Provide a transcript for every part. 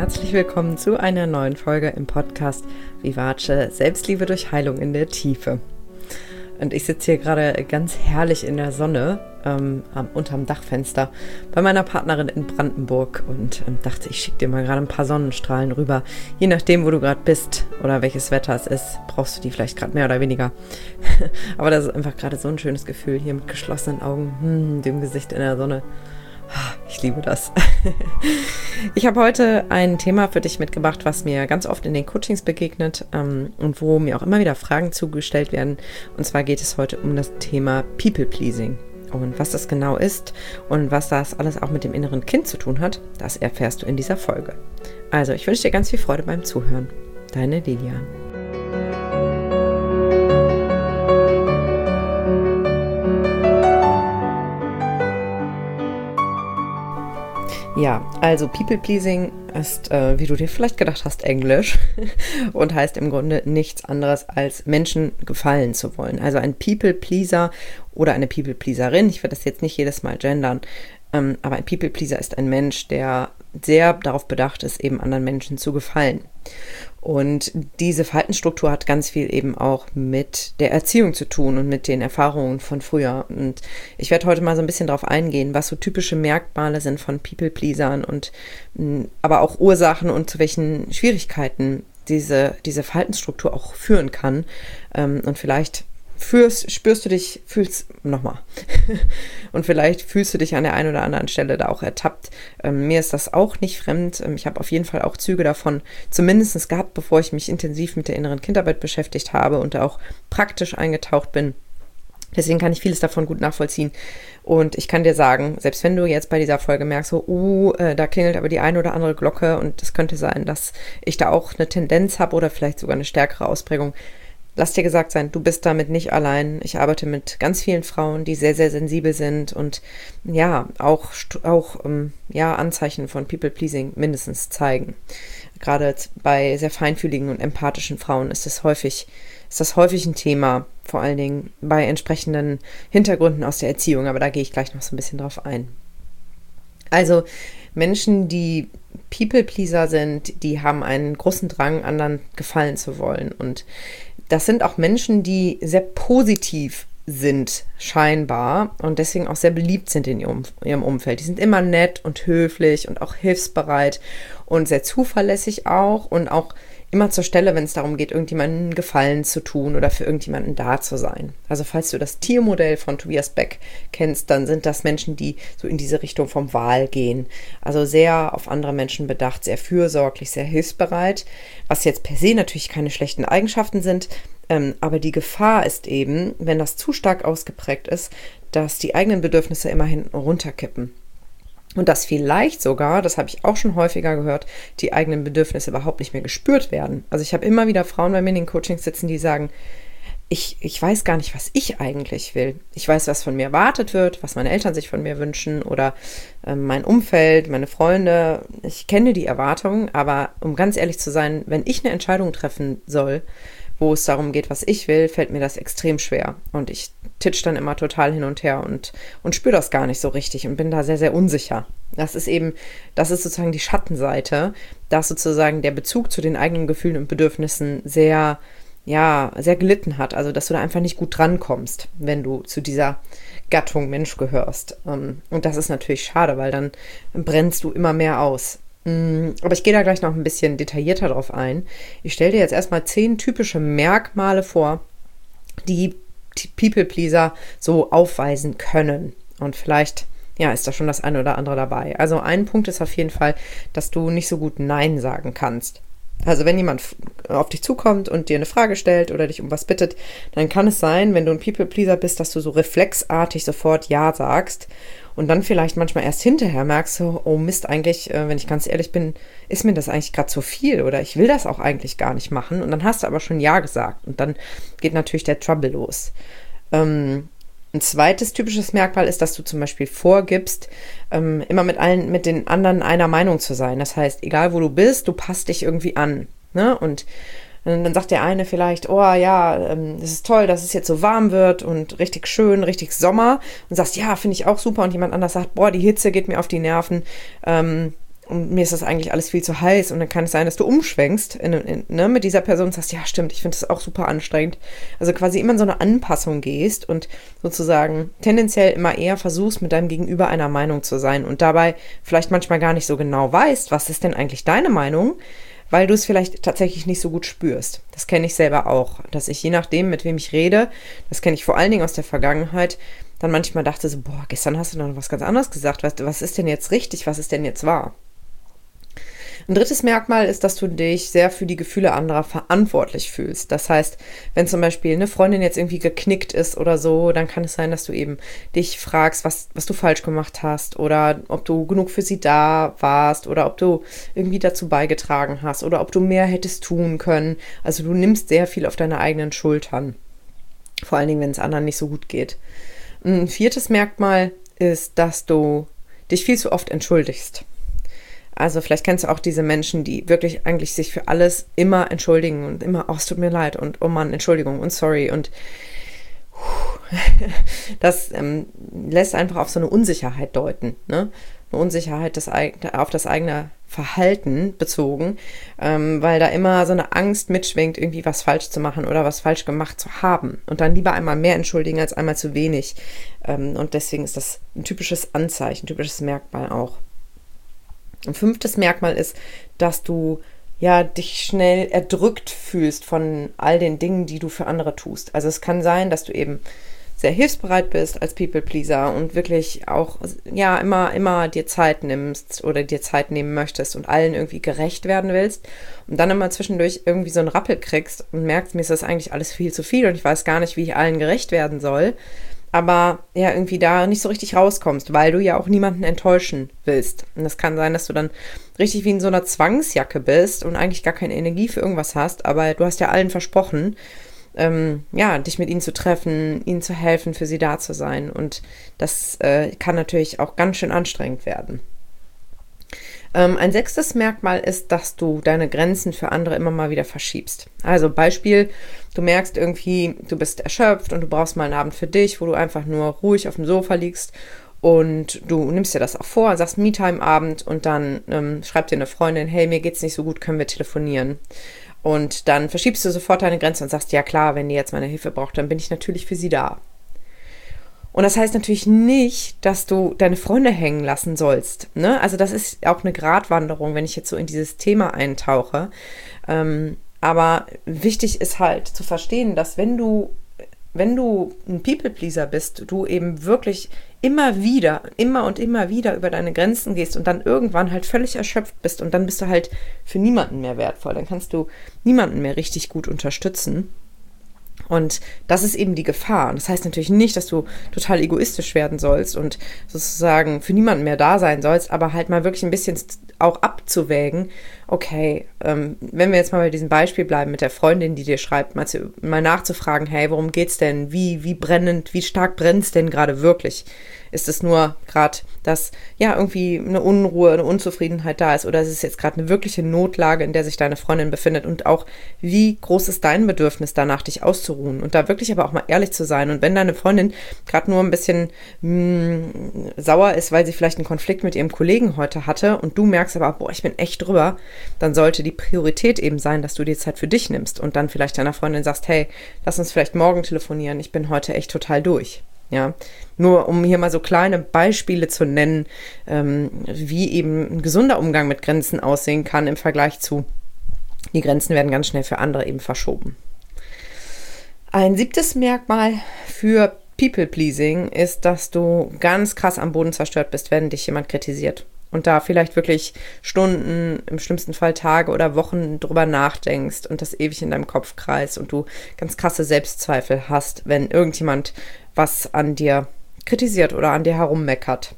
herzlich willkommen zu einer neuen Folge im Podcast Vivace Selbstliebe durch Heilung in der Tiefe. Und ich sitze hier gerade ganz herrlich in der Sonne unterm Dachfenster bei meiner Partnerin in Brandenburg und dachte, ich schicke dir mal gerade ein paar Sonnenstrahlen rüber. Je nachdem, wo du gerade bist oder welches Wetter es ist, brauchst du die vielleicht gerade mehr oder weniger. Aber das ist einfach gerade so ein schönes Gefühl, hier mit geschlossenen Augen, dem Gesicht in der Sonne. Ich liebe das. Ich habe heute ein Thema für dich mitgebracht, was mir ganz oft in den Coachings begegnet und wo mir auch immer wieder Fragen zugestellt werden. Und zwar geht es heute um das Thema People-Pleasing. Und was das genau ist und was das alles auch mit dem inneren Kind zu tun hat, das erfährst du in dieser Folge. Also, ich wünsche dir ganz viel Freude beim Zuhören. Deine Lilian. Ja, also People-Pleasing ist, wie du dir vielleicht gedacht hast, Englisch und heißt im Grunde nichts anderes als Menschen gefallen zu wollen. Also ein People-Pleaser oder eine People-Pleaserin, ich werde das jetzt nicht jedes Mal gendern, aber ein People-Pleaser ist ein Mensch, der sehr darauf bedacht ist, eben anderen Menschen zu gefallen. Und diese Verhaltensstruktur hat ganz viel eben auch mit der Erziehung zu tun und mit den Erfahrungen von früher. Und ich werde heute mal so ein bisschen darauf eingehen, was so typische Merkmale sind von People-Pleasern und aber auch Ursachen und zu welchen Schwierigkeiten diese Verhaltensstruktur auch führen kann. Und vielleicht fühlst du dich an der einen oder anderen Stelle da auch ertappt. Mir ist das auch nicht fremd. Ich habe auf jeden Fall auch Züge davon zumindest gehabt, bevor ich mich intensiv mit der inneren Kindarbeit beschäftigt habe und da auch praktisch eingetaucht bin. Deswegen kann ich vieles davon gut nachvollziehen. Und ich kann dir sagen, selbst wenn du jetzt bei dieser Folge merkst, da klingelt aber die eine oder andere Glocke und es könnte sein, dass ich da auch eine Tendenz habe oder vielleicht sogar eine stärkere Ausprägung, lass dir gesagt sein, du bist damit nicht allein. Ich arbeite mit ganz vielen Frauen, die sehr, sehr sensibel sind und ja, auch Anzeichen von People-Pleasing mindestens zeigen. Gerade bei sehr feinfühligen und empathischen Frauen ist das häufig ein Thema, vor allen Dingen bei entsprechenden Hintergründen aus der Erziehung, aber da gehe ich gleich noch so ein bisschen drauf ein. Also Menschen, die People-Pleaser sind, die haben einen großen Drang, anderen gefallen zu wollen. Und das sind auch Menschen, die sehr positiv sind, scheinbar, und deswegen auch sehr beliebt sind in ihrem Umfeld. Die sind immer nett und höflich und auch hilfsbereit und sehr zuverlässig auch und auch immer zur Stelle, wenn es darum geht, irgendjemandem Gefallen zu tun oder für irgendjemanden da zu sein. Also falls du das Tiermodell von Tobias Beck kennst, dann sind das Menschen, die so in diese Richtung vom Wal gehen. Also sehr auf andere Menschen bedacht, sehr fürsorglich, sehr hilfsbereit, was jetzt per se natürlich keine schlechten Eigenschaften sind, aber die Gefahr ist eben, wenn das zu stark ausgeprägt ist, dass die eigenen Bedürfnisse immer hinten runterkippen. Und dass vielleicht sogar, das habe ich auch schon häufiger gehört, die eigenen Bedürfnisse überhaupt nicht mehr gespürt werden. Also ich habe immer wieder Frauen bei mir in den Coachings sitzen, die sagen, ich weiß gar nicht, was ich eigentlich will. Ich weiß, was von mir erwartet wird, was meine Eltern sich von mir wünschen oder mein Umfeld, meine Freunde. Ich kenne die Erwartungen, aber um ganz ehrlich zu sein, wenn ich eine Entscheidung treffen soll, wo es darum geht, was ich will, fällt mir das extrem schwer. Und ich titsch dann immer total hin und her und spüre das gar nicht so richtig und bin da sehr, sehr unsicher. Das ist sozusagen die Schattenseite, dass sozusagen der Bezug zu den eigenen Gefühlen und Bedürfnissen sehr gelitten hat. Also, dass du da einfach nicht gut drankommst, wenn du zu dieser Gattung Mensch gehörst. Und das ist natürlich schade, weil dann brennst du immer mehr aus. Aber ich gehe da gleich noch ein bisschen detaillierter drauf ein. Ich stelle dir jetzt erstmal 10 typische Merkmale vor, die People-Pleaser so aufweisen können. Und vielleicht, ist da schon das eine oder andere dabei. Also ein Punkt ist auf jeden Fall, dass du nicht so gut Nein sagen kannst. Also wenn jemand auf dich zukommt und dir eine Frage stellt oder dich um was bittet, dann kann es sein, wenn du ein People-Pleaser bist, dass du so reflexartig sofort Ja sagst und dann vielleicht manchmal erst hinterher merkst, so, oh Mist, eigentlich, wenn ich ganz ehrlich bin, ist mir das eigentlich gerade zu viel oder ich will das auch eigentlich gar nicht machen und dann hast du aber schon Ja gesagt und dann geht natürlich der Trouble los. Ein zweites typisches Merkmal ist, dass du zum Beispiel vorgibst, immer mit den anderen einer Meinung zu sein. Das heißt, egal wo du bist, du passt dich irgendwie an. Ne? Und dann sagt der eine vielleicht, es ist toll, dass es jetzt so warm wird und richtig schön, richtig Sommer. Und sagst, ja, finde ich auch super. Und jemand anders sagt, die Hitze geht mir auf die Nerven. und mir ist das eigentlich alles viel zu heiß und dann kann es sein, dass du umschwenkst ne, mit dieser Person und sagst, ja stimmt, ich finde das auch super anstrengend. Also quasi immer in so eine Anpassung gehst und sozusagen tendenziell immer eher versuchst, mit deinem Gegenüber einer Meinung zu sein und dabei vielleicht manchmal gar nicht so genau weißt, was ist denn eigentlich deine Meinung, weil du es vielleicht tatsächlich nicht so gut spürst. Das kenne ich selber auch, dass ich je nachdem, mit wem ich rede, das kenne ich vor allen Dingen aus der Vergangenheit, dann manchmal dachte so, boah, gestern hast du noch was ganz anderes gesagt, was ist denn jetzt richtig, was ist denn jetzt wahr? Ein drittes Merkmal ist, dass du dich sehr für die Gefühle anderer verantwortlich fühlst. Das heißt, wenn zum Beispiel eine Freundin jetzt irgendwie geknickt ist oder so, dann kann es sein, dass du eben dich fragst, was du falsch gemacht hast oder ob du genug für sie da warst oder ob du irgendwie dazu beigetragen hast oder ob du mehr hättest tun können. Also du nimmst sehr viel auf deine eigenen Schultern. Vor allen Dingen, wenn es anderen nicht so gut geht. Ein viertes Merkmal ist, dass du dich viel zu oft entschuldigst. Also vielleicht kennst du auch diese Menschen, die wirklich eigentlich sich für alles immer entschuldigen und immer, oh, es tut mir leid und oh Mann, Entschuldigung und sorry und das lässt einfach auf so eine Unsicherheit deuten, ne? Eine Unsicherheit auf das eigene Verhalten bezogen, weil da immer so eine Angst mitschwingt, irgendwie was falsch zu machen oder was falsch gemacht zu haben und dann lieber einmal mehr entschuldigen als einmal zu wenig und deswegen ist das ein typisches Anzeichen, ein typisches Merkmal auch. Ein fünftes Merkmal ist, dass du ja dich schnell erdrückt fühlst von all den Dingen, die du für andere tust. Also es kann sein, dass du eben sehr hilfsbereit bist als People-Pleaser und wirklich auch ja immer dir Zeit nimmst oder dir Zeit nehmen möchtest und allen irgendwie gerecht werden willst und dann immer zwischendurch irgendwie so einen Rappel kriegst und merkst, mir ist das eigentlich alles viel zu viel und ich weiß gar nicht, wie ich allen gerecht werden soll. Aber ja, irgendwie da nicht so richtig rauskommst, weil du ja auch niemanden enttäuschen willst. Und das kann sein, dass du dann richtig wie in so einer Zwangsjacke bist und eigentlich gar keine Energie für irgendwas hast, aber du hast ja allen versprochen, ja, dich mit ihnen zu treffen, ihnen zu helfen, für sie da zu sein. Und das kann natürlich auch ganz schön anstrengend werden. Ein sechstes Merkmal ist, dass du deine Grenzen für andere immer mal wieder verschiebst. Also Beispiel, du merkst irgendwie, du bist erschöpft und du brauchst mal einen Abend für dich, wo du einfach nur ruhig auf dem Sofa liegst und du nimmst dir das auch vor, sagst Me-Time-Abend und dann schreibt dir eine Freundin, hey, mir geht's nicht so gut, können wir telefonieren? Und dann verschiebst du sofort deine Grenze und sagst, ja klar, wenn die jetzt meine Hilfe braucht, dann bin ich natürlich für sie da. Und das heißt natürlich nicht, dass du deine Freunde hängen lassen sollst, ne? Also das ist auch eine Gratwanderung, wenn ich jetzt so in dieses Thema eintauche. Aber wichtig ist halt zu verstehen, dass wenn du ein People-Pleaser bist, du eben wirklich immer und immer wieder über deine Grenzen gehst und dann irgendwann halt völlig erschöpft bist und dann bist du halt für niemanden mehr wertvoll. Dann kannst du niemanden mehr richtig gut unterstützen. Und das ist eben die Gefahr. Und das heißt natürlich nicht, dass du total egoistisch werden sollst und sozusagen für niemanden mehr da sein sollst, aber halt mal wirklich ein bisschen auch abzuwägen, okay, wenn wir jetzt mal bei diesem Beispiel bleiben mit der Freundin, die dir schreibt, mal nachzufragen, hey, worum geht's denn? Wie stark brennt's denn gerade wirklich? Ist es nur gerade, dass ja irgendwie eine Unruhe, eine Unzufriedenheit da ist oder ist es jetzt gerade eine wirkliche Notlage, in der sich deine Freundin befindet und auch wie groß ist dein Bedürfnis danach, dich auszuruhen und da wirklich aber auch mal ehrlich zu sein und wenn deine Freundin gerade nur ein bisschen sauer ist, weil sie vielleicht einen Konflikt mit ihrem Kollegen heute hatte und du merkst aber, boah, ich bin echt drüber, dann sollte die Priorität eben sein, dass du dir Zeit für dich nimmst und dann vielleicht deiner Freundin sagst, hey, lass uns vielleicht morgen telefonieren, ich bin heute echt total durch. Ja, nur um hier mal so kleine Beispiele zu nennen, wie eben ein gesunder Umgang mit Grenzen aussehen kann im Vergleich zu, die Grenzen werden ganz schnell für andere eben verschoben. Ein siebtes Merkmal für People-Pleasing ist, dass du ganz krass am Boden zerstört bist, wenn dich jemand kritisiert. Und da vielleicht wirklich Stunden, im schlimmsten Fall Tage oder Wochen drüber nachdenkst und das ewig in deinem Kopf kreist und du ganz krasse Selbstzweifel hast, wenn irgendjemand was an dir kritisiert oder an dir herummeckert.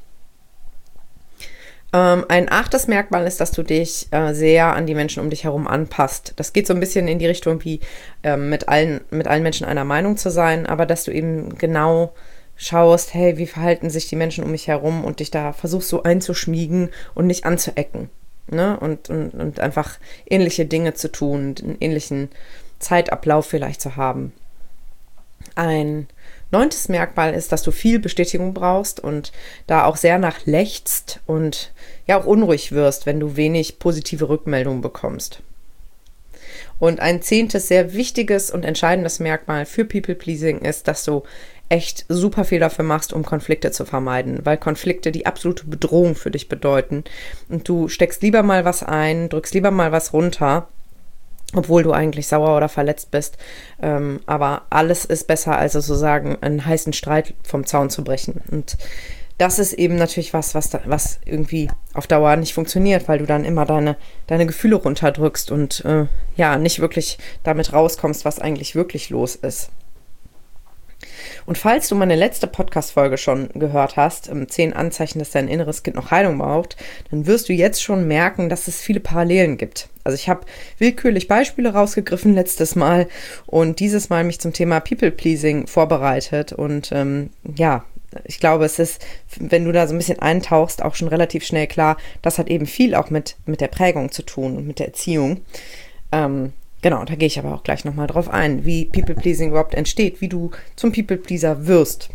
Ein achtes Merkmal ist, dass du dich sehr an die Menschen um dich herum anpasst. Das geht so ein bisschen in die Richtung wie mit allen Menschen einer Meinung zu sein, aber dass du eben genau schaust, hey, wie verhalten sich die Menschen um mich herum und dich da versuchst so einzuschmiegen und nicht anzuecken, ne? Und einfach ähnliche Dinge zu tun, einen ähnlichen Zeitablauf vielleicht zu haben. Ein 9. Merkmal ist, dass du viel Bestätigung brauchst und da auch sehr nach lechzt und ja auch unruhig wirst, wenn du wenig positive Rückmeldungen bekommst. Und ein 10. sehr wichtiges und entscheidendes Merkmal für People-Pleasing ist, dass du echt super viel dafür machst, um Konflikte zu vermeiden, weil Konflikte die absolute Bedrohung für dich bedeuten. Und du steckst lieber mal was ein, drückst lieber mal was runter, obwohl du eigentlich sauer oder verletzt bist. Aber alles ist besser, als sozusagen einen heißen Streit vom Zaun zu brechen. Und das ist eben natürlich was irgendwie auf Dauer nicht funktioniert, weil du dann immer deine Gefühle runterdrückst und nicht wirklich damit rauskommst, was eigentlich wirklich los ist. Und falls du meine letzte Podcast-Folge schon gehört hast, 10 Anzeichen, dass dein inneres Kind noch Heilung braucht, dann wirst du jetzt schon merken, dass es viele Parallelen gibt. Also ich habe willkürlich Beispiele rausgegriffen letztes Mal und dieses Mal mich zum Thema People-Pleasing vorbereitet. Und ich glaube, es ist, wenn du da so ein bisschen eintauchst, auch schon relativ schnell klar, das hat eben viel auch mit der Prägung zu tun und mit der Erziehung. Genau, da gehe ich aber auch gleich nochmal drauf ein, wie People-Pleasing überhaupt entsteht, wie du zum People-Pleaser wirst.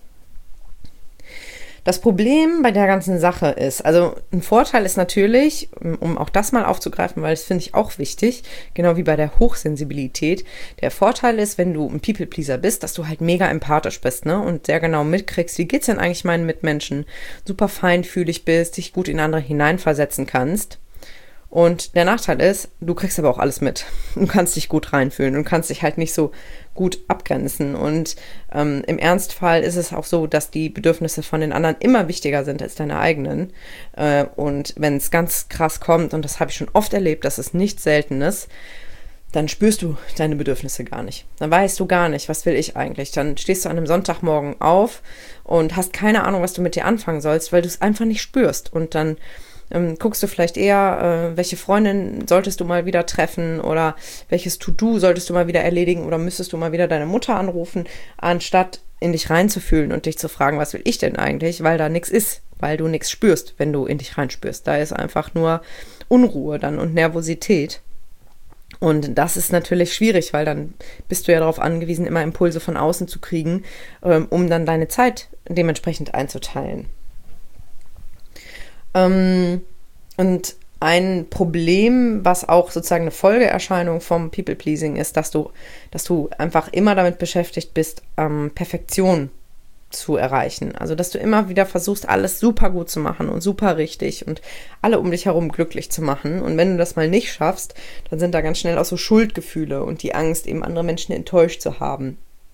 Das Problem bei der ganzen Sache ist, also ein Vorteil ist natürlich, um auch das mal aufzugreifen, weil das finde ich auch wichtig, genau wie bei der Hochsensibilität, der Vorteil ist, wenn du ein People-Pleaser bist, dass du halt mega empathisch bist, ne, und sehr genau mitkriegst, wie geht's denn eigentlich meinen Mitmenschen, super feinfühlig bist, dich gut in andere hineinversetzen kannst. Und der Nachteil ist, du kriegst aber auch alles mit. Du kannst dich gut reinfühlen und kannst dich halt nicht so gut abgrenzen. Und im Ernstfall ist es auch so, dass die Bedürfnisse von den anderen immer wichtiger sind als deine eigenen. Und wenn es ganz krass kommt, und das habe ich schon oft erlebt, das ist nichts Seltenes, dann spürst du deine Bedürfnisse gar nicht. Dann weißt du gar nicht, was will ich eigentlich. Dann stehst du an einem Sonntagmorgen auf und hast keine Ahnung, was du mit dir anfangen sollst, weil du es einfach nicht spürst. Und dann guckst du vielleicht eher, welche Freundin solltest du mal wieder treffen oder welches To-Do solltest du mal wieder erledigen oder müsstest du mal wieder deine Mutter anrufen, anstatt in dich reinzufühlen und dich zu fragen, was will ich denn eigentlich, weil da nichts ist, weil du nichts spürst, wenn du in dich reinspürst. Da ist einfach nur Unruhe dann und Nervosität. Und das ist natürlich schwierig, weil dann bist du ja darauf angewiesen, immer Impulse von außen zu kriegen, um dann deine Zeit dementsprechend einzuteilen. Und ein Problem, was auch sozusagen eine Folgeerscheinung vom People-Pleasing ist, dass du einfach immer damit beschäftigt bist, Perfektion zu erreichen. Also, dass du immer wieder versuchst, alles super gut zu machen und super richtig und alle um dich herum glücklich zu machen. Und wenn du das mal nicht schaffst, dann sind da ganz schnell auch so Schuldgefühle und die Angst, eben andere Menschen enttäuscht zu haben.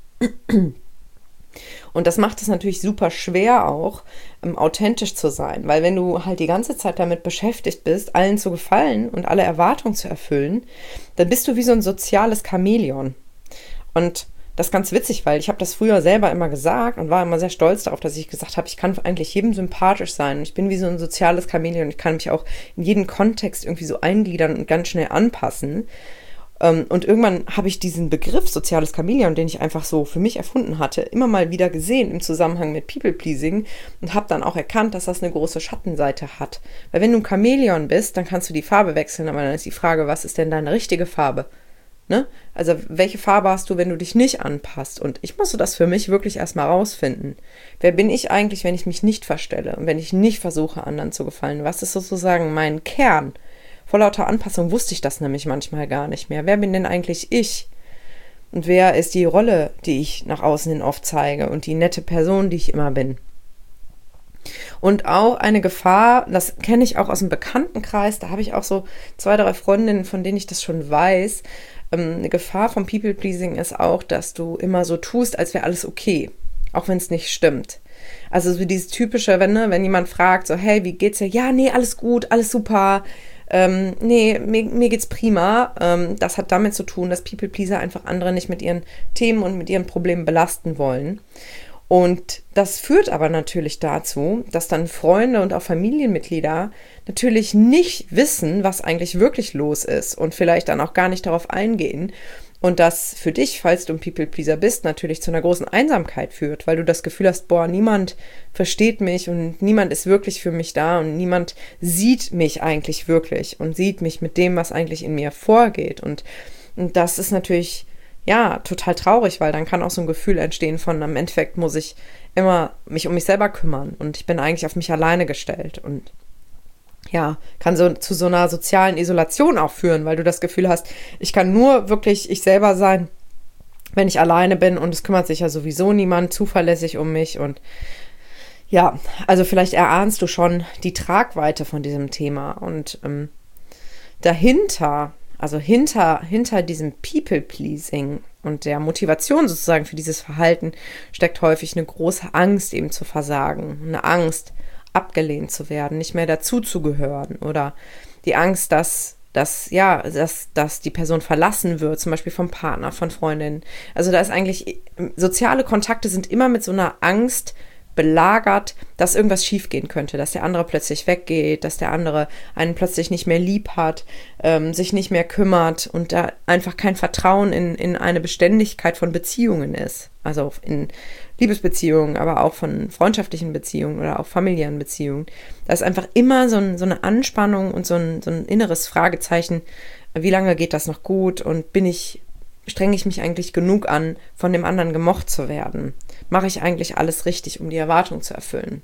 Und das macht es natürlich super schwer auch, authentisch zu sein, weil wenn du halt die ganze Zeit damit beschäftigt bist, allen zu gefallen und alle Erwartungen zu erfüllen, dann bist du wie so ein soziales Chamäleon. Und das ist ganz witzig, weil ich habe das früher selber immer gesagt und war immer sehr stolz darauf, dass ich gesagt habe, ich kann eigentlich jedem sympathisch sein und ich bin wie so ein soziales Chamäleon, ich kann mich auch in jeden Kontext irgendwie so eingliedern und ganz schnell anpassen. Und irgendwann habe ich diesen Begriff soziales Chamäleon, den ich einfach so für mich erfunden hatte, immer mal wieder gesehen im Zusammenhang mit People-Pleasing und habe dann auch erkannt, dass das eine große Schattenseite hat. Weil wenn du ein Chamäleon bist, dann kannst du die Farbe wechseln, aber dann ist die Frage, was ist denn deine richtige Farbe? Ne? Also welche Farbe hast du, wenn du dich nicht anpasst? Und ich musste das für mich wirklich erstmal rausfinden. Wer bin ich eigentlich, wenn ich mich nicht verstelle und wenn ich nicht versuche, anderen zu gefallen? Was ist sozusagen mein Kern? Vor lauter Anpassung wusste ich das nämlich manchmal gar nicht mehr. Wer bin denn eigentlich ich? Und wer ist die Rolle, die ich nach außen hin oft zeige und die nette Person, die ich immer bin? Und auch eine Gefahr, das kenne ich auch aus dem Bekanntenkreis, da habe ich auch so 2, 3 Freundinnen, von denen ich das schon weiß. Eine Gefahr vom People-Pleasing ist auch, dass du immer so tust, als wäre alles okay, auch wenn es nicht stimmt. Also so dieses typische, wenn jemand fragt, so hey, wie geht's dir? Ja, nee, alles gut, alles super. Nee, mir geht's prima. Das hat damit zu tun, dass People-Pleaser einfach andere nicht mit ihren Themen und mit ihren Problemen belasten wollen. Und das führt aber natürlich dazu, dass dann Freunde und auch Familienmitglieder natürlich nicht wissen, was eigentlich wirklich los ist und vielleicht dann auch gar nicht darauf eingehen. Und das für dich, falls du ein People-Pleaser bist, natürlich zu einer großen Einsamkeit führt, weil du das Gefühl hast, boah, niemand versteht mich und niemand ist wirklich für mich da und niemand sieht mich eigentlich wirklich und sieht mich mit dem, was eigentlich in mir vorgeht. Und das ist natürlich ja, total traurig, weil dann kann auch so ein Gefühl entstehen von, im Endeffekt muss ich immer mich um mich selber kümmern und ich bin eigentlich auf mich alleine gestellt und ja, kann so zu so einer sozialen Isolation auch führen, weil du das Gefühl hast, ich kann nur wirklich ich selber sein, wenn ich alleine bin und es kümmert sich ja sowieso niemand zuverlässig um mich und ja, also vielleicht erahnst du schon die Tragweite von diesem Thema und dahinter, also hinter diesem People-Pleasing und der Motivation sozusagen für dieses Verhalten steckt häufig eine große Angst eben zu versagen, eine Angst, abgelehnt zu werden, nicht mehr dazuzugehören oder die Angst, dass die Person verlassen wird, zum Beispiel vom Partner, von Freundinnen. Also da ist eigentlich, soziale Kontakte sind immer mit so einer Angst belagert, dass irgendwas schiefgehen könnte, dass der andere plötzlich weggeht, dass der andere einen plötzlich nicht mehr lieb hat, sich nicht mehr kümmert und da einfach kein Vertrauen in eine Beständigkeit von Beziehungen ist. Also in Liebesbeziehungen, aber auch von freundschaftlichen Beziehungen oder auch familiären Beziehungen. Da ist einfach immer so eine Anspannung und so ein inneres Fragezeichen, wie lange geht das noch gut und strenge ich mich eigentlich genug an, von dem anderen gemocht zu werden? Mache ich eigentlich alles richtig, um die Erwartung zu erfüllen?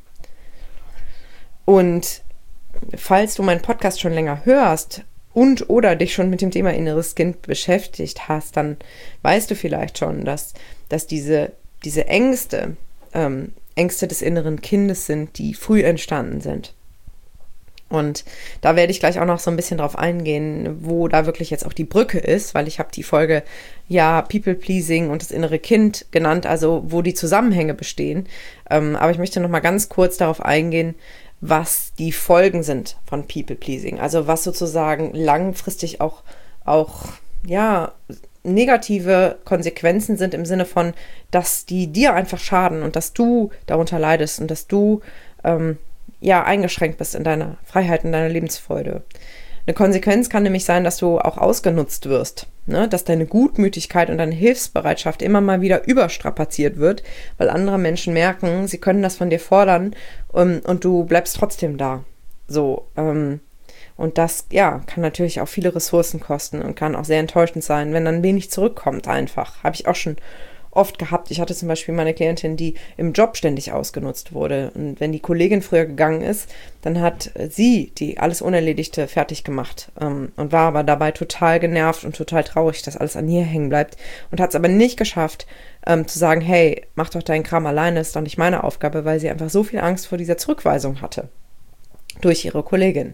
Und falls du meinen Podcast schon länger hörst und oder dich schon mit dem Thema inneres Kind beschäftigt hast, dann weißt du vielleicht schon, dass diese Ängste, Ängste des inneren Kindes sind, die früh entstanden sind. Und da werde ich gleich auch noch so ein bisschen drauf eingehen, wo da wirklich jetzt auch die Brücke ist, weil ich habe die Folge ja People-Pleasing und das innere Kind genannt, also wo die Zusammenhänge bestehen. Aber ich möchte noch mal ganz kurz darauf eingehen, was die Folgen sind von People-Pleasing. Also was sozusagen langfristig auch ja, negative Konsequenzen sind im Sinne von, dass die dir einfach schaden und dass du darunter leidest und dass du eingeschränkt bist in deiner Freiheit, in deiner Lebensfreude. Eine Konsequenz kann nämlich sein, dass du auch ausgenutzt wirst, ne? Dass deine Gutmütigkeit und deine Hilfsbereitschaft immer mal wieder überstrapaziert wird, weil andere Menschen merken, sie können das von dir fordern und du bleibst trotzdem da. So, und das, ja, kann natürlich auch viele Ressourcen kosten und kann auch sehr enttäuschend sein, wenn dann wenig zurückkommt einfach. Habe ich auch schon oft gehabt. Ich hatte zum Beispiel meine Klientin, die im Job ständig ausgenutzt wurde. Und wenn die Kollegin früher gegangen ist, dann hat sie die alles Unerledigte fertig gemacht und war aber dabei total genervt und total traurig, dass alles an ihr hängen bleibt und hat es aber nicht geschafft, zu sagen, hey, mach doch deinen Kram alleine, ist doch nicht meine Aufgabe, weil sie einfach so viel Angst vor dieser Zurückweisung hatte durch ihre Kollegin.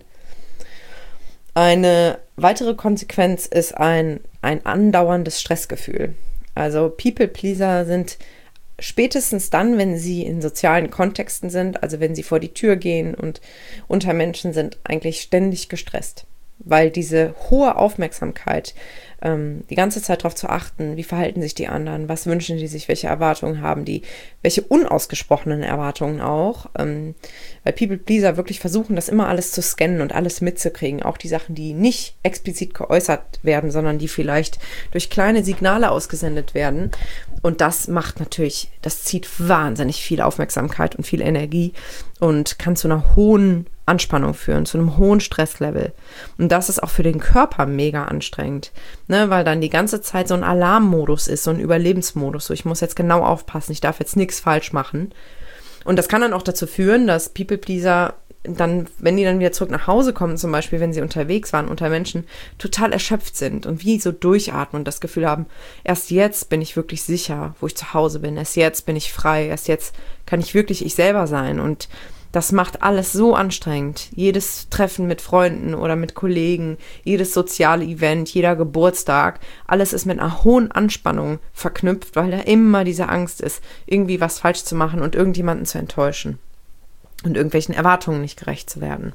Eine weitere Konsequenz ist ein andauerndes Stressgefühl. Also People-Pleaser sind spätestens dann, wenn sie in sozialen Kontexten sind, also wenn sie vor die Tür gehen und unter Menschen sind, eigentlich ständig gestresst. Weil diese hohe Aufmerksamkeit, die ganze Zeit darauf zu achten, wie verhalten sich die anderen, was wünschen die sich, welche Erwartungen haben die, welche unausgesprochenen Erwartungen auch, weil People-Pleaser wirklich versuchen, das immer alles zu scannen und alles mitzukriegen, auch die Sachen, die nicht explizit geäußert werden, sondern die vielleicht durch kleine Signale ausgesendet werden. Und das macht natürlich, das zieht wahnsinnig viel Aufmerksamkeit und viel Energie und kann zu einer hohen Anspannung führen, zu einem hohen Stresslevel. Und das ist auch für den Körper mega anstrengend, ne, weil dann die ganze Zeit so ein Alarmmodus ist, so ein Überlebensmodus, so ich muss jetzt genau aufpassen, ich darf jetzt nichts falsch machen. Und das kann dann auch dazu führen, dass People-Pleaser dann, wenn die dann wieder zurück nach Hause kommen, zum Beispiel, wenn sie unterwegs waren unter Menschen, total erschöpft sind und wie so durchatmen und das Gefühl haben, erst jetzt bin ich wirklich sicher, wo ich zu Hause bin, erst jetzt bin ich frei, erst jetzt kann ich wirklich ich selber sein und das macht alles so anstrengend. Jedes Treffen mit Freunden oder mit Kollegen, jedes soziale Event, jeder Geburtstag, alles ist mit einer hohen Anspannung verknüpft, weil da immer diese Angst ist, irgendwie was falsch zu machen und irgendjemanden zu enttäuschen und irgendwelchen Erwartungen nicht gerecht zu werden.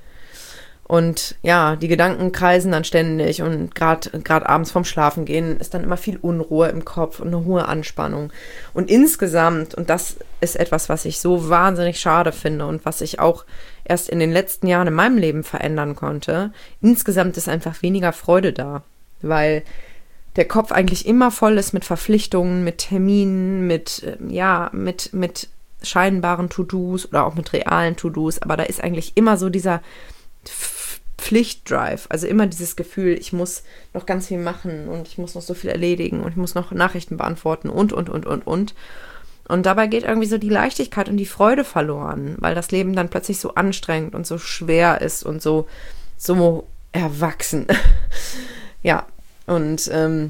Und ja, die Gedanken kreisen dann ständig und gerade abends vorm Schlafengehen ist dann immer viel Unruhe im Kopf und eine hohe Anspannung. Und insgesamt, und das ist etwas, was ich so wahnsinnig schade finde und was ich auch erst in den letzten Jahren in meinem Leben verändern konnte, insgesamt ist einfach weniger Freude da, weil der Kopf eigentlich immer voll ist mit Verpflichtungen, mit Terminen, mit scheinbaren To-Dos oder auch mit realen To-Dos, aber da ist eigentlich immer so dieser Pflichtdrive, also immer dieses Gefühl, ich muss noch ganz viel machen und ich muss noch so viel erledigen und ich muss noch Nachrichten beantworten und. Und dabei geht irgendwie so die Leichtigkeit und die Freude verloren, weil das Leben dann plötzlich so anstrengend und so schwer ist und so erwachsen. Ja, und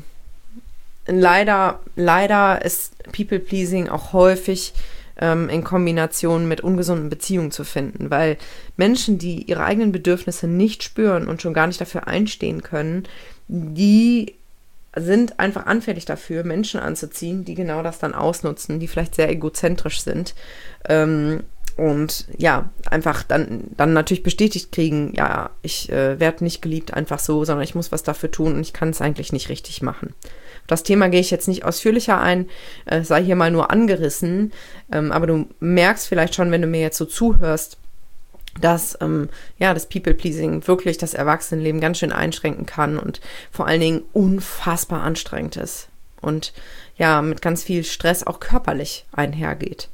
leider ist People-Pleasing auch häufig in Kombination mit ungesunden Beziehungen zu finden, weil Menschen, die ihre eigenen Bedürfnisse nicht spüren und schon gar nicht dafür einstehen können, die sind einfach anfällig dafür, Menschen anzuziehen, die genau das dann ausnutzen, die vielleicht sehr egozentrisch sind und ja, einfach dann natürlich bestätigt kriegen, ja, ich werde nicht geliebt einfach so, sondern ich muss was dafür tun und ich kann es eigentlich nicht richtig machen. Auf das Thema gehe ich jetzt nicht ausführlicher ein, sei hier mal nur angerissen, aber du merkst vielleicht schon, wenn du mir jetzt so zuhörst, dass das People-Pleasing wirklich das Erwachsenenleben ganz schön einschränken kann und vor allen Dingen unfassbar anstrengend ist und ja, mit ganz viel Stress auch körperlich einhergeht.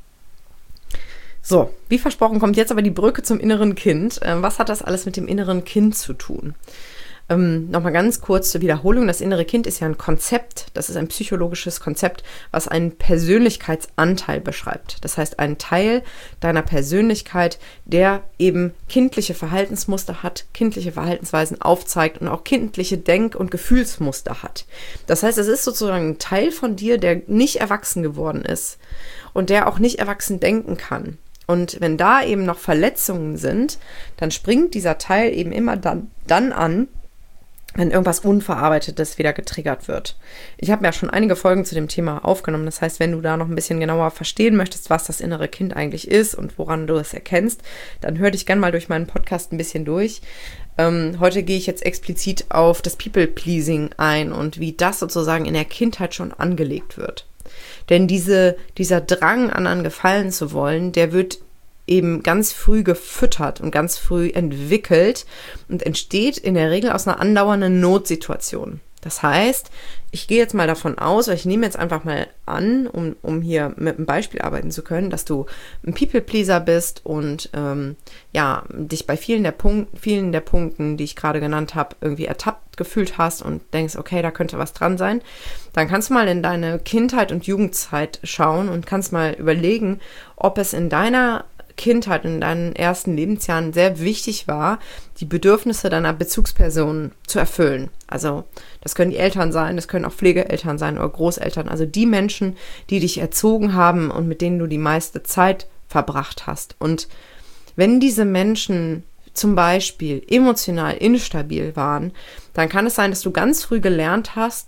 So, wie versprochen kommt jetzt aber die Brücke zum inneren Kind. Was hat das alles mit dem inneren Kind zu tun? Nochmal ganz kurz zur Wiederholung. Das innere Kind ist ja ein Konzept, das ist ein psychologisches Konzept, was einen Persönlichkeitsanteil beschreibt. Das heißt, einen Teil deiner Persönlichkeit, der eben kindliche Verhaltensmuster hat, kindliche Verhaltensweisen aufzeigt und auch kindliche Denk- und Gefühlsmuster hat. Das heißt, es ist sozusagen ein Teil von dir, der nicht erwachsen geworden ist und der auch nicht erwachsen denken kann. Und wenn da eben noch Verletzungen sind, dann springt dieser Teil eben immer dann an, wenn irgendwas Unverarbeitetes wieder getriggert wird. Ich habe ja schon einige Folgen zu dem Thema aufgenommen. Das heißt, wenn du da noch ein bisschen genauer verstehen möchtest, was das innere Kind eigentlich ist und woran du es erkennst, dann hör dich gerne mal durch meinen Podcast ein bisschen durch. Heute gehe ich jetzt explizit auf das People-Pleasing ein und wie das sozusagen in der Kindheit schon angelegt wird. Denn dieser Drang, anderen gefallen zu wollen, der wird eben ganz früh gefüttert und ganz früh entwickelt und entsteht in der Regel aus einer andauernden Notsituation. Das heißt, ich gehe jetzt mal davon aus, oder ich nehme jetzt einfach mal an, um hier mit einem Beispiel arbeiten zu können, dass du ein People-Pleaser bist und dich bei vielen der Punkten, die ich gerade genannt habe, irgendwie ertappt gefühlt hast und denkst, okay, da könnte was dran sein. Dann kannst du mal in deine Kindheit und Jugendzeit schauen und kannst mal überlegen, ob es in deiner Kindheit, in deinen ersten Lebensjahren sehr wichtig war, die Bedürfnisse deiner Bezugspersonen zu erfüllen. Also das können die Eltern sein, das können auch Pflegeeltern sein oder Großeltern, also die Menschen, die dich erzogen haben und mit denen du die meiste Zeit verbracht hast. Und wenn diese Menschen zum Beispiel emotional instabil waren, dann kann es sein, dass du ganz früh gelernt hast,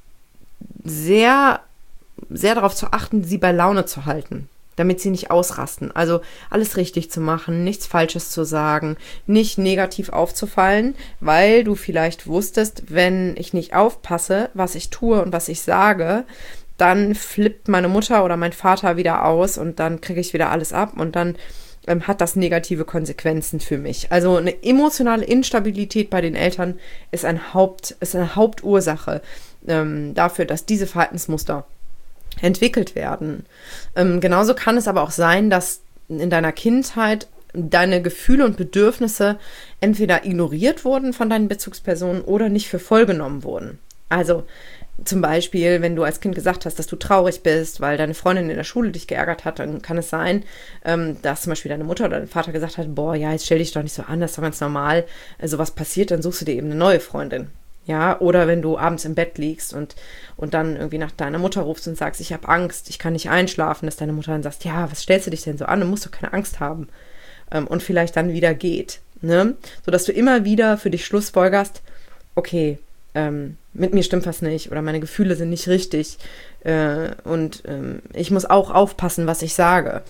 sehr, sehr darauf zu achten, sie bei Laune zu halten, damit sie nicht ausrasten. Also alles richtig zu machen, nichts Falsches zu sagen, nicht negativ aufzufallen, weil du vielleicht wusstest, wenn ich nicht aufpasse, was ich tue und was ich sage, dann flippt meine Mutter oder mein Vater wieder aus und dann kriege ich wieder alles ab und dann hat das negative Konsequenzen für mich. Also eine emotionale Instabilität bei den Eltern ist eine Hauptursache dafür, dass diese Verhaltensmuster entwickelt werden. Genauso kann es aber auch sein, dass in deiner Kindheit deine Gefühle und Bedürfnisse entweder ignoriert wurden von deinen Bezugspersonen oder nicht für voll genommen wurden. Also zum Beispiel, wenn du als Kind gesagt hast, dass du traurig bist, weil deine Freundin in der Schule dich geärgert hat, dann kann es sein, dass zum Beispiel deine Mutter oder dein Vater gesagt hat, boah, ja, jetzt stell dich doch nicht so an, das ist doch ganz normal. Also was passiert, dann suchst du dir eben eine neue Freundin. Ja, oder wenn du abends im Bett liegst und dann irgendwie nach deiner Mutter rufst und sagst, ich habe Angst, ich kann nicht einschlafen, dass deine Mutter dann sagt, ja, was stellst du dich denn so an? Du musst doch keine Angst haben. Und vielleicht dann wieder geht. Ne? Sodass du immer wieder für dich schlussfolgerst, okay, mit mir stimmt was nicht oder meine Gefühle sind nicht richtig und ich muss auch aufpassen, was ich sage.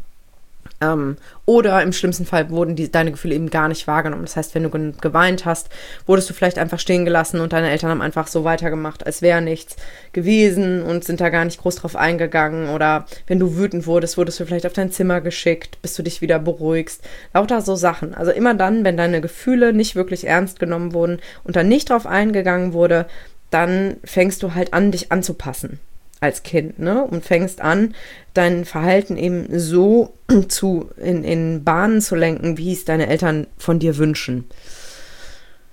Oder im schlimmsten Fall wurden deine Gefühle eben gar nicht wahrgenommen. Das heißt, wenn du geweint hast, wurdest du vielleicht einfach stehen gelassen und deine Eltern haben einfach so weitergemacht, als wäre nichts gewesen und sind da gar nicht groß drauf eingegangen. Oder wenn du wütend wurdest, wurdest du vielleicht auf dein Zimmer geschickt, bis du dich wieder beruhigst. Lauter so Sachen. Also immer dann, wenn deine Gefühle nicht wirklich ernst genommen wurden und dann nicht drauf eingegangen wurde, dann fängst du halt an, dich anzupassen als Kind, ne? Und fängst an, dein Verhalten eben so in Bahnen zu lenken, wie es deine Eltern von dir wünschen.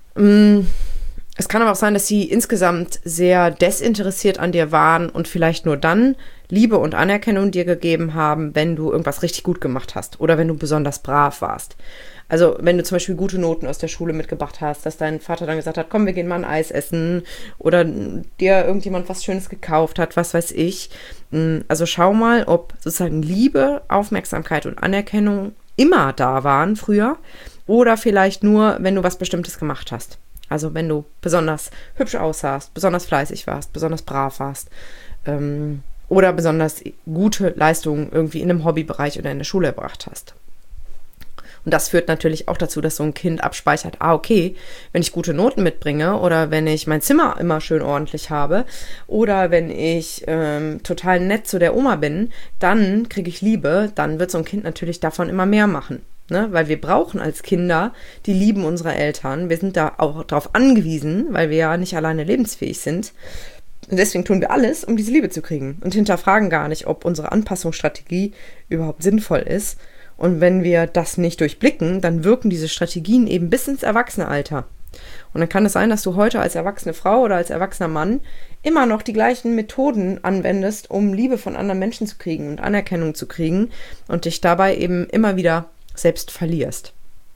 Es kann aber auch sein, dass sie insgesamt sehr desinteressiert an dir waren und vielleicht nur dann Liebe und Anerkennung dir gegeben haben, wenn du irgendwas richtig gut gemacht hast oder wenn du besonders brav warst. Also wenn du zum Beispiel gute Noten aus der Schule mitgebracht hast, dass dein Vater dann gesagt hat, komm, wir gehen mal ein Eis essen oder dir irgendjemand was Schönes gekauft hat, was weiß ich. Also schau mal, ob sozusagen Liebe, Aufmerksamkeit und Anerkennung immer da waren früher oder vielleicht nur, wenn du was Bestimmtes gemacht hast. Also wenn du besonders hübsch aussahst, besonders fleißig warst, besonders brav warst oder besonders gute Leistungen irgendwie in einem Hobbybereich oder in der Schule erbracht hast. Und das führt natürlich auch dazu, dass so ein Kind abspeichert, okay, wenn ich gute Noten mitbringe oder wenn ich mein Zimmer immer schön ordentlich habe oder wenn ich total nett zu der Oma bin, dann kriege ich Liebe, dann wird so ein Kind natürlich davon immer mehr machen. Ne? Weil wir brauchen als Kinder die Lieben unserer Eltern. Wir sind da auch darauf angewiesen, weil wir ja nicht alleine lebensfähig sind. Und deswegen tun wir alles, um diese Liebe zu kriegen und hinterfragen gar nicht, ob unsere Anpassungsstrategie überhaupt sinnvoll ist. Und wenn wir das nicht durchblicken, dann wirken diese Strategien eben bis ins Erwachsenealter. Und dann kann es sein, dass du heute als erwachsene Frau oder als erwachsener Mann immer noch die gleichen Methoden anwendest, um Liebe von anderen Menschen zu kriegen und Anerkennung zu kriegen und dich dabei eben immer wieder selbst verlierst.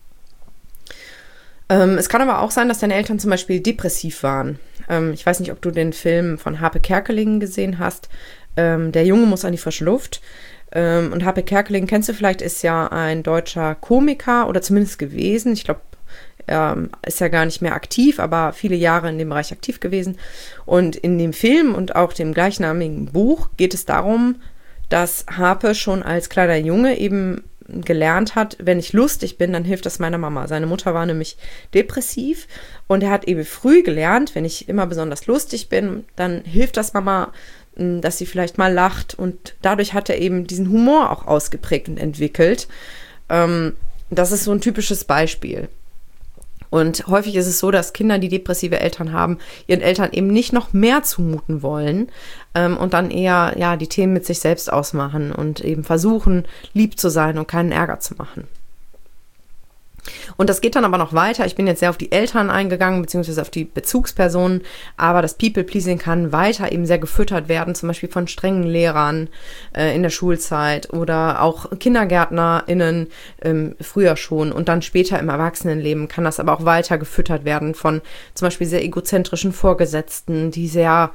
Es kann aber auch sein, dass deine Eltern zum Beispiel depressiv waren. Ich weiß nicht, ob du den Film von Harpe Kerkeling gesehen hast. Der Junge muss an die frische Luft. Und Harpe Kerkeling, kennst du vielleicht, ist ja ein deutscher Komiker oder zumindest gewesen. Ich glaube, er ist ja gar nicht mehr aktiv, aber viele Jahre in dem Bereich aktiv gewesen. Und in dem Film und auch dem gleichnamigen Buch geht es darum, dass Harpe schon als kleiner Junge eben gelernt hat, wenn ich lustig bin, dann hilft das meiner Mama. Seine Mutter war nämlich depressiv und er hat eben früh gelernt, wenn ich immer besonders lustig bin, dann hilft das Mama, dass sie vielleicht mal lacht und dadurch hat er eben diesen Humor auch ausgeprägt und entwickelt. Das ist so ein typisches Beispiel. Und häufig ist es so, dass Kinder, die depressive Eltern haben, ihren Eltern eben nicht noch mehr zumuten wollen und dann eher die Themen mit sich selbst ausmachen und eben versuchen, lieb zu sein und keinen Ärger zu machen. Und das geht dann aber noch weiter. Ich bin jetzt sehr auf die Eltern eingegangen, beziehungsweise auf die Bezugspersonen, aber das People-Pleasing kann weiter eben sehr gefüttert werden, zum Beispiel von strengen Lehrern in der Schulzeit oder auch KindergärtnerInnen früher schon und dann später im Erwachsenenleben kann das aber auch weiter gefüttert werden von zum Beispiel sehr egozentrischen Vorgesetzten, die sehr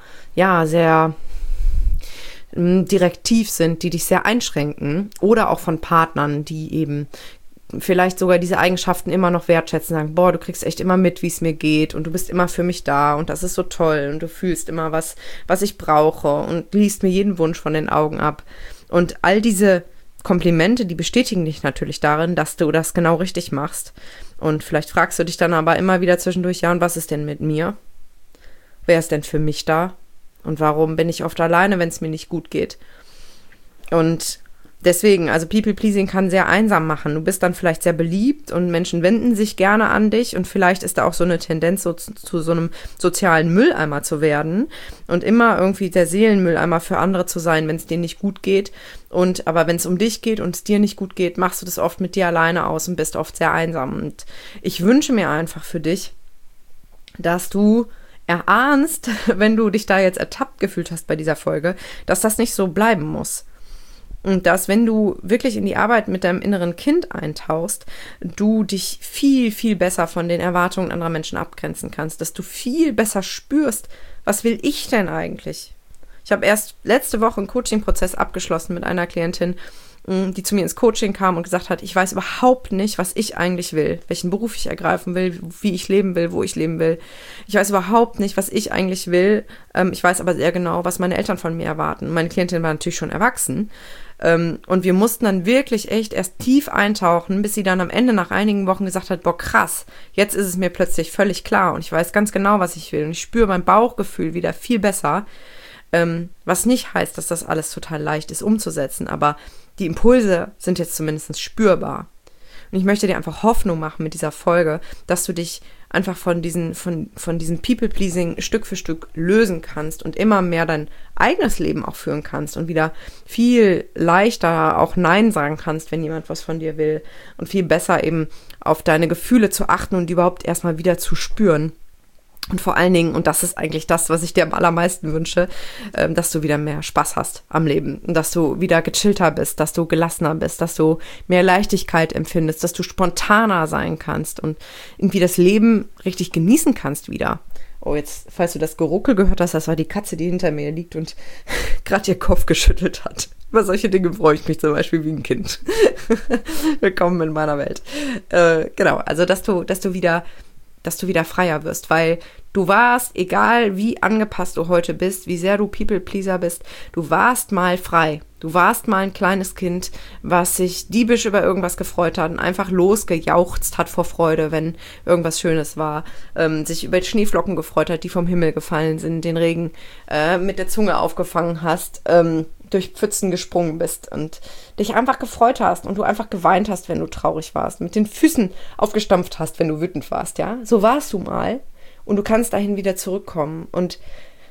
direktiv sind, die dich sehr einschränken oder auch von Partnern, die eben vielleicht sogar diese Eigenschaften immer noch wertschätzen, sagen, boah, du kriegst echt immer mit, wie es mir geht und du bist immer für mich da und das ist so toll und du fühlst immer was ich brauche und liest mir jeden Wunsch von den Augen ab. Und all diese Komplimente, die bestätigen dich natürlich darin, dass du das genau richtig machst. Und vielleicht fragst du dich dann aber immer wieder zwischendurch, und was ist denn mit mir? Wer ist denn für mich da? Und warum bin ich oft alleine, wenn es mir nicht gut geht? Und deswegen, also People-Pleasing kann sehr einsam machen. Du bist dann vielleicht sehr beliebt und Menschen wenden sich gerne an dich und vielleicht ist da auch so eine Tendenz, zu so einem sozialen Mülleimer zu werden und immer irgendwie der Seelenmülleimer für andere zu sein, wenn es denen nicht gut geht. Aber wenn es um dich geht und es dir nicht gut geht, machst du das oft mit dir alleine aus und bist oft sehr einsam. Und ich wünsche mir einfach für dich, dass du erahnst, wenn du dich da jetzt ertappt gefühlt hast bei dieser Folge, dass das nicht so bleiben muss. Und dass, wenn du wirklich in die Arbeit mit deinem inneren Kind eintauchst, du dich viel, viel besser von den Erwartungen anderer Menschen abgrenzen kannst, dass du viel besser spürst, was will ich denn eigentlich? Ich habe erst letzte Woche einen Coaching-Prozess abgeschlossen mit einer Klientin, die zu mir ins Coaching kam und gesagt hat, ich weiß überhaupt nicht, was ich eigentlich will, welchen Beruf ich ergreifen will, wie ich leben will, wo ich leben will. Ich weiß überhaupt nicht, was ich eigentlich will. Ich weiß aber sehr genau, was meine Eltern von mir erwarten. Meine Klientin war natürlich schon erwachsen. Und wir mussten dann wirklich echt erst tief eintauchen, bis sie dann am Ende nach einigen Wochen gesagt hat, boah krass, jetzt ist es mir plötzlich völlig klar und ich weiß ganz genau, was ich will und ich spüre mein Bauchgefühl wieder viel besser, was nicht heißt, dass das alles total leicht ist umzusetzen, aber die Impulse sind jetzt zumindest spürbar. Und ich möchte dir einfach Hoffnung machen mit dieser Folge, dass du dich einfach von diesem People-Pleasing Stück für Stück lösen kannst und immer mehr dein eigenes Leben auch führen kannst und wieder viel leichter auch Nein sagen kannst, wenn jemand was von dir will und viel besser eben auf deine Gefühle zu achten und die überhaupt erstmal wieder zu spüren. Und vor allen Dingen, und das ist eigentlich das, was ich dir am allermeisten wünsche, dass du wieder mehr Spaß hast am Leben, dass du wieder gechillter bist, dass du gelassener bist, dass du mehr Leichtigkeit empfindest, dass du spontaner sein kannst und irgendwie das Leben richtig genießen kannst wieder. Oh, jetzt, falls du das Geruckel gehört hast, das war die Katze, die hinter mir liegt und gerade ihr Kopf geschüttelt hat. Über solche Dinge freue ich mich zum Beispiel wie ein Kind. Willkommen in meiner Welt. Genau, also dass du wieder freier wirst, weil du warst, egal wie angepasst du heute bist, wie sehr du People-Pleaser bist, du warst mal frei. Du warst mal ein kleines Kind, was sich diebisch über irgendwas gefreut hat und einfach losgejauchzt hat vor Freude, wenn irgendwas Schönes war, sich über Schneeflocken gefreut hat, die vom Himmel gefallen sind, den Regen mit der Zunge aufgefangen hast, durch Pfützen gesprungen bist und dich einfach gefreut hast und du einfach geweint hast, wenn du traurig warst, mit den Füßen aufgestampft hast, wenn du wütend warst, ja? So warst du mal und du kannst dahin wieder zurückkommen und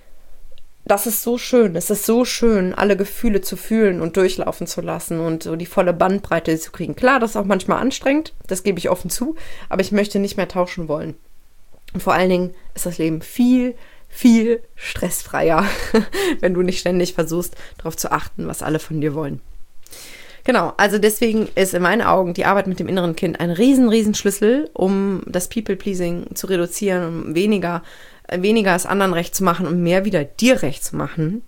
das ist so schön. Es ist so schön, alle Gefühle zu fühlen und durchlaufen zu lassen und so die volle Bandbreite zu kriegen. Klar, das ist auch manchmal anstrengend, das gebe ich offen zu, aber ich möchte nicht mehr tauschen wollen. Und vor allen Dingen ist das Leben viel stressfreier, wenn du nicht ständig versuchst, darauf zu achten, was alle von dir wollen. Genau, also deswegen ist in meinen Augen die Arbeit mit dem inneren Kind ein riesen Schlüssel, um das People-Pleasing zu reduzieren, um weniger es anderen recht zu machen und mehr wieder dir recht zu machen.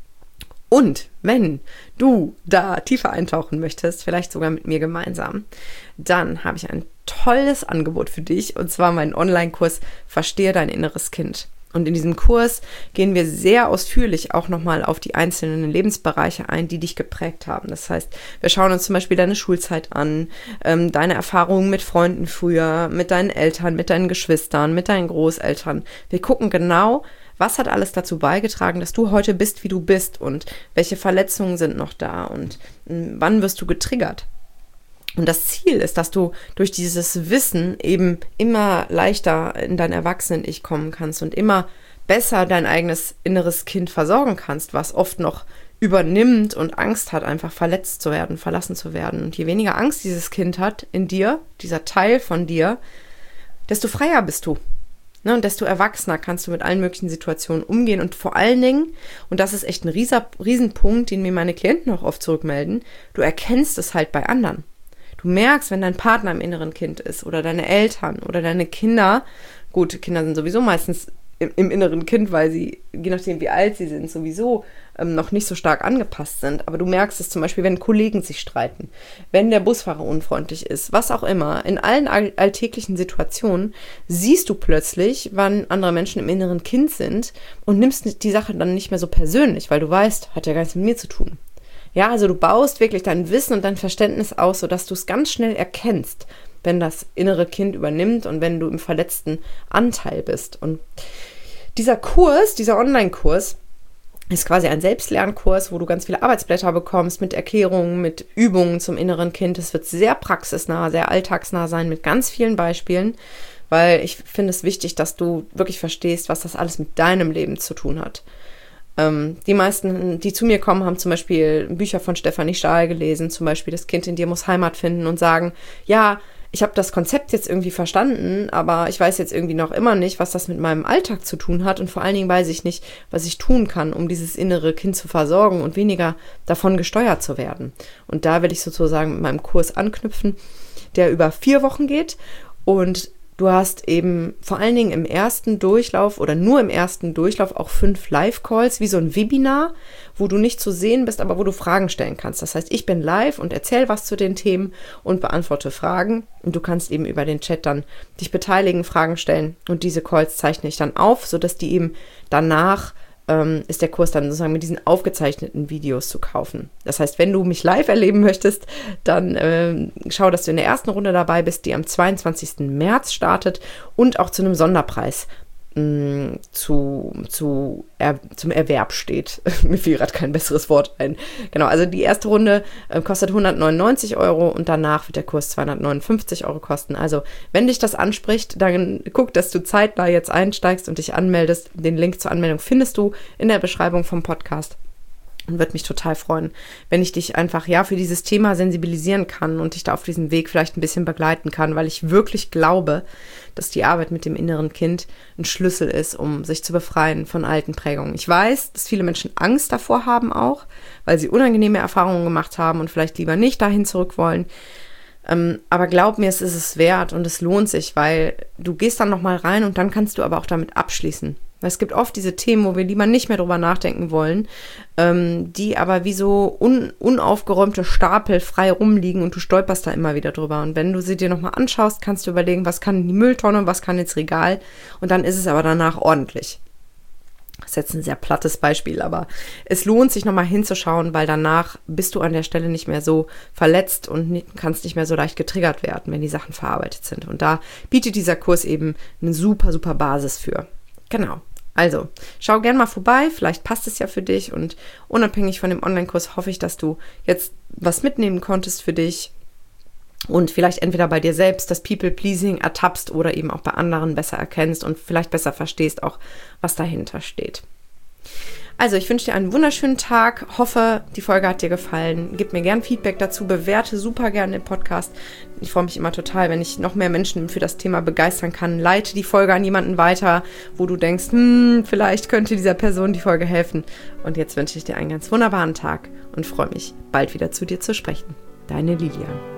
Und wenn du da tiefer eintauchen möchtest, vielleicht sogar mit mir gemeinsam, dann habe ich ein tolles Angebot für dich, und zwar meinen Online-Kurs Verstehe dein inneres Kind. Und in diesem Kurs gehen wir sehr ausführlich auch nochmal auf die einzelnen Lebensbereiche ein, die dich geprägt haben. Das heißt, wir schauen uns zum Beispiel deine Schulzeit an, deine Erfahrungen mit Freunden früher, mit deinen Eltern, mit deinen Geschwistern, mit deinen Großeltern. Wir gucken genau, was hat alles dazu beigetragen, dass du heute bist, wie du bist, und welche Verletzungen sind noch da und wann wirst du getriggert. Und das Ziel ist, dass du durch dieses Wissen eben immer leichter in dein Erwachsenen-Ich kommen kannst und immer besser dein eigenes inneres Kind versorgen kannst, was oft noch übernimmt und Angst hat, einfach verletzt zu werden, verlassen zu werden. Und je weniger Angst dieses Kind hat in dir, dieser Teil von dir, desto freier bist du. Ne, und desto erwachsener kannst du mit allen möglichen Situationen umgehen. Und vor allen Dingen, und das ist echt ein Riesenpunkt, den mir meine Klienten auch oft zurückmelden, du erkennst es halt bei anderen. Du merkst, wenn dein Partner im inneren Kind ist oder deine Eltern oder deine Kinder, gut, Kinder sind sowieso meistens im inneren Kind, weil sie, je nachdem wie alt sie sind, sowieso noch nicht so stark angepasst sind. Aber du merkst es zum Beispiel, wenn Kollegen sich streiten, wenn der Busfahrer unfreundlich ist, was auch immer. In allen alltäglichen Situationen siehst du plötzlich, wann andere Menschen im inneren Kind sind und nimmst die Sache dann nicht mehr so persönlich, weil du weißt, hat ja gar nichts mit mir zu tun. Ja, also du baust wirklich dein Wissen und dein Verständnis aus, sodass du es ganz schnell erkennst, wenn das innere Kind übernimmt und wenn du im verletzten Anteil bist. Und dieser Online-Kurs, ist quasi ein Selbstlernkurs, wo du ganz viele Arbeitsblätter bekommst mit Erklärungen, mit Übungen zum inneren Kind. Es wird sehr praxisnah, sehr alltagsnah sein mit ganz vielen Beispielen, weil ich finde es wichtig, dass du wirklich verstehst, was das alles mit deinem Leben zu tun hat. Die meisten, die zu mir kommen, haben zum Beispiel Bücher von Stefanie Stahl gelesen, zum Beispiel Das Kind in dir muss Heimat finden, und sagen, ja, ich habe das Konzept jetzt irgendwie verstanden, aber ich weiß jetzt irgendwie noch immer nicht, was das mit meinem Alltag zu tun hat, und vor allen Dingen weiß ich nicht, was ich tun kann, um dieses innere Kind zu versorgen und weniger davon gesteuert zu werden. Und da will ich sozusagen mit meinem Kurs anknüpfen, der über 4 Wochen geht, und du hast eben vor allen Dingen im ersten Durchlauf oder nur im ersten Durchlauf auch 5 Live-Calls, wie so ein Webinar, wo du nicht zu sehen bist, aber wo du Fragen stellen kannst. Das heißt, ich bin live und erzähle was zu den Themen und beantworte Fragen. Und du kannst eben über den Chat dann dich beteiligen, Fragen stellen. Und diese Calls zeichne ich dann auf, sodass die eben danach ist der Kurs dann sozusagen mit diesen aufgezeichneten Videos zu kaufen. Das heißt, wenn du mich live erleben möchtest, dann schau, dass du in der ersten Runde dabei bist, die am 22. März startet und auch zu einem Sonderpreis zum Erwerb steht. Mir fiel gerade kein besseres Wort ein. Genau, also die erste Runde kostet 199 € und danach wird der Kurs 259 € kosten. Also wenn dich das anspricht, dann guck, dass du zeitnah jetzt einsteigst und dich anmeldest. Den Link zur Anmeldung findest du in der Beschreibung vom Podcast. Und würde mich total freuen, wenn ich dich einfach für dieses Thema sensibilisieren kann und dich da auf diesem Weg vielleicht ein bisschen begleiten kann, weil ich wirklich glaube, dass die Arbeit mit dem inneren Kind ein Schlüssel ist, um sich zu befreien von alten Prägungen. Ich weiß, dass viele Menschen Angst davor haben auch, weil sie unangenehme Erfahrungen gemacht haben und vielleicht lieber nicht dahin zurück wollen. Aber glaub mir, es ist es wert und es lohnt sich, weil du gehst dann nochmal rein und dann kannst du aber auch damit abschließen. Es gibt oft diese Themen, wo wir lieber nicht mehr drüber nachdenken wollen, die aber wie so unaufgeräumte Stapel frei rumliegen und du stolperst da immer wieder drüber. Und wenn du sie dir nochmal anschaust, kannst du überlegen, was kann in die Mülltonne, was kann ins Regal und dann ist es aber danach ordentlich. Das ist jetzt ein sehr plattes Beispiel, aber es lohnt sich nochmal hinzuschauen, weil danach bist du an der Stelle nicht mehr so verletzt und kannst nicht mehr so leicht getriggert werden, wenn die Sachen verarbeitet sind. Und da bietet dieser Kurs eben eine super, super Basis für. Genau. Also, schau gern mal vorbei, vielleicht passt es ja für dich und unabhängig von dem Online-Kurs hoffe ich, dass du jetzt was mitnehmen konntest für dich und vielleicht entweder bei dir selbst das People-Pleasing ertappst oder eben auch bei anderen besser erkennst und vielleicht besser verstehst auch, was dahinter steht. Also, ich wünsche dir einen wunderschönen Tag, hoffe, die Folge hat dir gefallen. Gib mir gern Feedback dazu, bewerte super gerne den Podcast. Ich freue mich immer total, wenn ich noch mehr Menschen für das Thema begeistern kann. Leite die Folge an jemanden weiter, wo du denkst, vielleicht könnte dieser Person die Folge helfen. Und jetzt wünsche ich dir einen ganz wunderbaren Tag und freue mich, bald wieder zu dir zu sprechen. Deine Lilian.